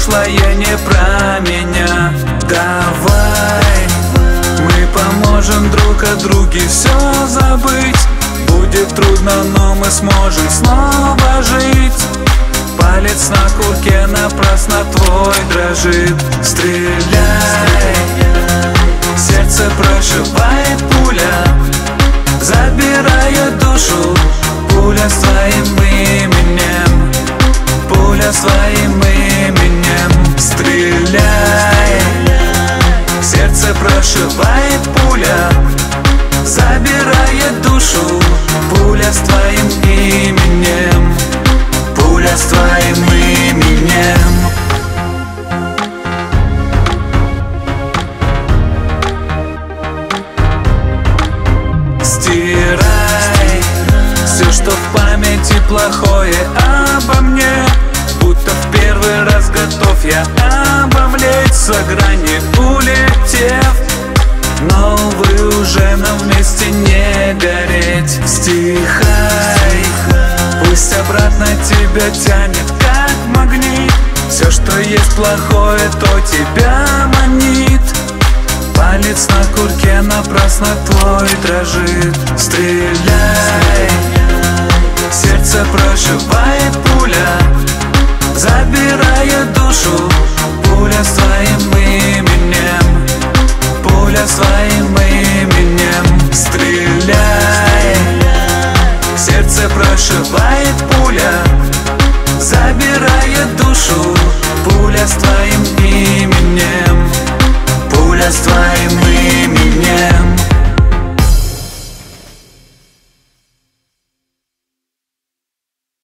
прошлое не про меня. Давай, мы поможем друг от друга все забыть. Будет трудно, но мы сможем снова жить. Палец на курке напрасно твой дрожит. Стреляй, сердце прошивает пуля, забирая душу. Пуля с твоим именем, пуля с твоим именем. Стреляй, сердце прошивает пуля, забирает душу. Пуля с твоим именем, пуля с твоим именем. Стирай все, что в памяти плохое обо мне. Будто в первый раз готов я обомлеть, за грани улетев. Но вы уже нам вместе не гореть. Стихай, пусть обратно тебя тянет как магнит. Все, что есть плохое, то тебя манит. Палец на курке напрасно твой дрожит. Стреляй, сердце прошивает пуля, забирая душу. Пуля с твоим именем, пуля с твоим именем. Стреляй, сердце прошивает пуля, забирая душу. Пуля с твоим именем, пуля с твоим